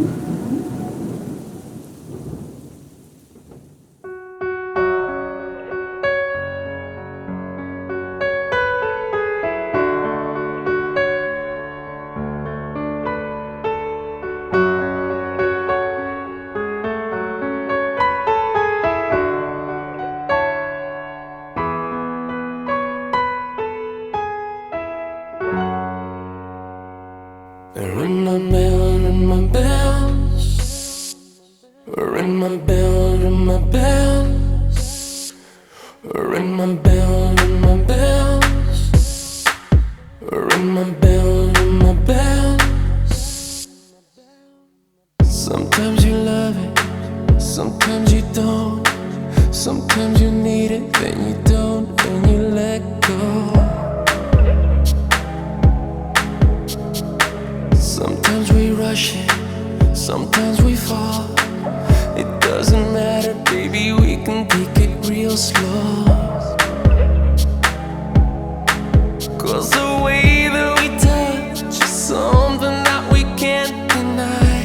Ring my bell, ring my bells. Ring my bell, ring my bells. Ring my bell, ring my bells. Ring my bell, ring my bells. Sometimes you love it, sometimes you don't. Sometimes you need it, then you don't, and you let go. Sometimes we rush it, sometimes we fall. It doesn't matter, baby, we can take it real slow. 'Cause the way that we touch is something that we can't deny.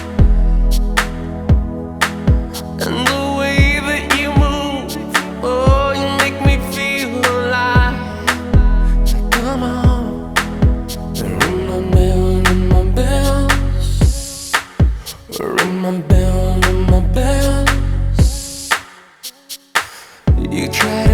And the way that you move, oh, you make me feel alive. Come on, ring my bell, ring my bells. Ring my bell, ring my bells. You try